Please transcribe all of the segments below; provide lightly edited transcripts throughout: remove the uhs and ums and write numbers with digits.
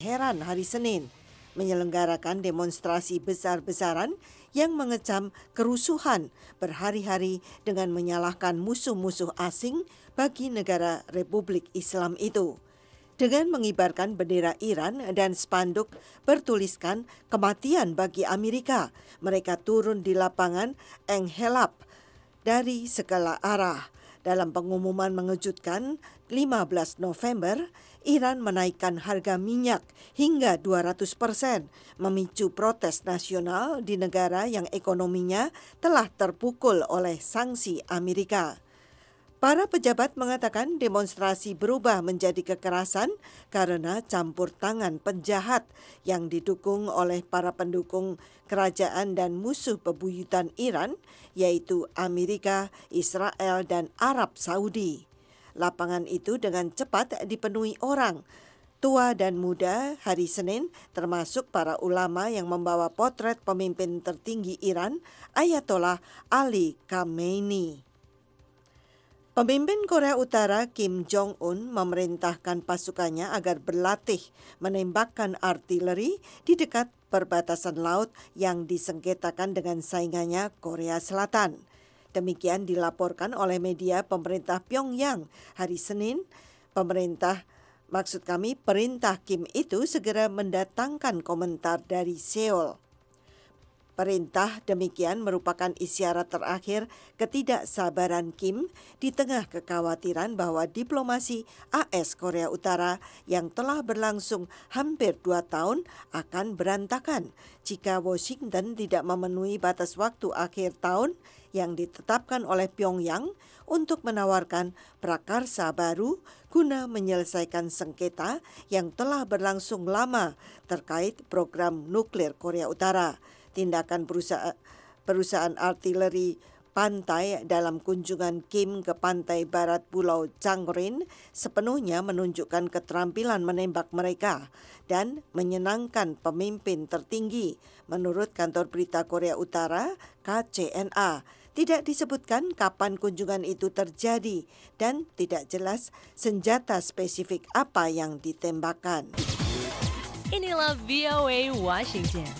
Teheran hari Senin menyelenggarakan demonstrasi besar-besaran yang mengecam kerusuhan berhari-hari dengan menyalahkan musuh-musuh asing bagi negara Republik Islam itu. Dengan mengibarkan bendera Iran dan spanduk bertuliskan kematian bagi Amerika, mereka turun di lapangan Enghelab dari segala arah. Dalam pengumuman mengejutkan 15 November, Iran menaikkan harga minyak hingga 200%, memicu protes nasional di negara yang ekonominya telah terpukul oleh sanksi Amerika. Para pejabat mengatakan demonstrasi berubah menjadi kekerasan karena campur tangan penjahat yang didukung oleh para pendukung kerajaan dan musuh bebuyutan Iran, yaitu Amerika, Israel, dan Arab Saudi. Lapangan itu dengan cepat dipenuhi orang tua dan muda hari Senin, termasuk para ulama yang membawa potret pemimpin tertinggi Iran, Ayatollah Ali Khamenei. Pemimpin Korea Utara Kim Jong-un memerintahkan pasukannya agar berlatih menembakkan artileri di dekat perbatasan laut yang disengketakan dengan saingannya Korea Selatan. Demikian dilaporkan oleh media pemerintah Pyongyang hari Senin. Perintah Kim itu segera mendatangkan komentar dari Seoul. Perintah demikian merupakan isyarat terakhir ketidaksabaran Kim di tengah kekhawatiran bahwa diplomasi AS Korea Utara yang telah berlangsung hampir 2 tahun akan berantakan jika Washington tidak memenuhi batas waktu akhir tahun yang ditetapkan oleh Pyongyang untuk menawarkan prakarsa baru guna menyelesaikan sengketa yang telah berlangsung lama terkait program nuklir Korea Utara. Tindakan perusahaan artileri pantai dalam kunjungan Kim ke pantai barat Pulau Changrin sepenuhnya menunjukkan keterampilan menembak mereka dan menyenangkan pemimpin tertinggi, menurut kantor berita Korea Utara KCNA. Tidak disebutkan kapan kunjungan itu terjadi dan tidak jelas senjata spesifik apa yang ditembakkan. Inilah VOA Washington.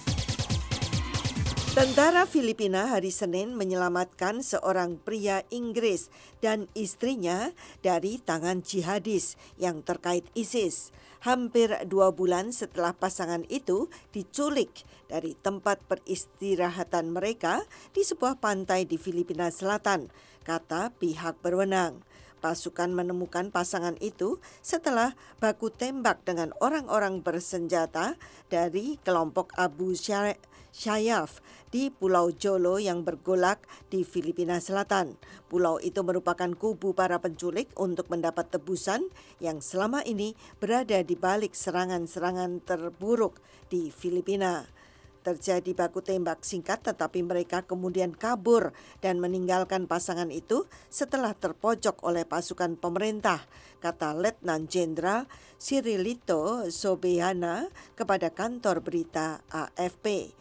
Tentara Filipina hari Senin menyelamatkan seorang pria Inggris dan istrinya dari tangan jihadis yang terkait ISIS. Hampir 2 bulan setelah pasangan itu diculik dari tempat peristirahatan mereka di sebuah pantai di Filipina Selatan, kata pihak berwenang. Pasukan menemukan pasangan itu setelah baku tembak dengan orang-orang bersenjata dari kelompok Abu Sayyaf di Pulau Jolo yang bergolak di Filipina Selatan. Pulau itu merupakan kubu para penculik untuk mendapat tebusan yang selama ini berada di balik serangan-serangan terburuk di Filipina. Terjadi baku tembak singkat tetapi mereka kemudian kabur dan meninggalkan pasangan itu setelah terpojok oleh pasukan pemerintah, kata Letnan Jenderal Cirilito Sobehana kepada kantor berita AFP.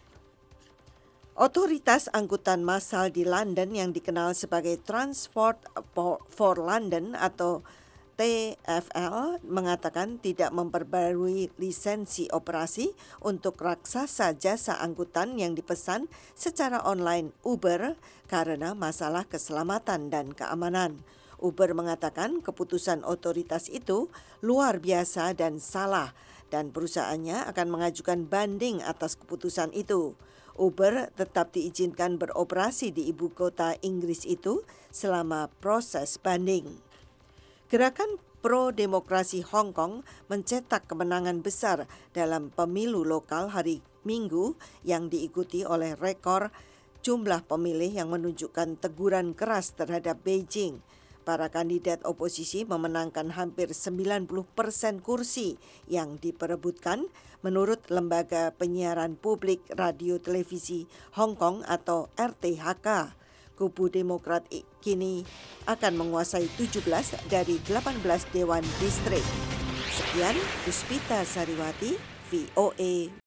Otoritas angkutan massal di London yang dikenal sebagai Transport for London atau TfL mengatakan tidak memperbarui lisensi operasi untuk raksasa jasa angkutan yang dipesan secara online Uber karena masalah keselamatan dan keamanan. Uber mengatakan keputusan otoritas itu luar biasa dan salah dan perusahaannya akan mengajukan banding atas keputusan itu. Uber tetap diizinkan beroperasi di ibu kota Inggris itu selama proses banding. Gerakan pro-demokrasi Hong Kong mencetak kemenangan besar dalam pemilu lokal hari Minggu yang diikuti oleh rekor jumlah pemilih yang menunjukkan teguran keras terhadap Beijing. Para kandidat oposisi memenangkan hampir 90% kursi yang diperebutkan menurut Lembaga Penyiaran Publik Radio Televisi Hong Kong atau RTHK. Kubu Demokrat kini akan menguasai 17 dari 18 dewan distrik. Sekian, Puspita Sariwati, VOA.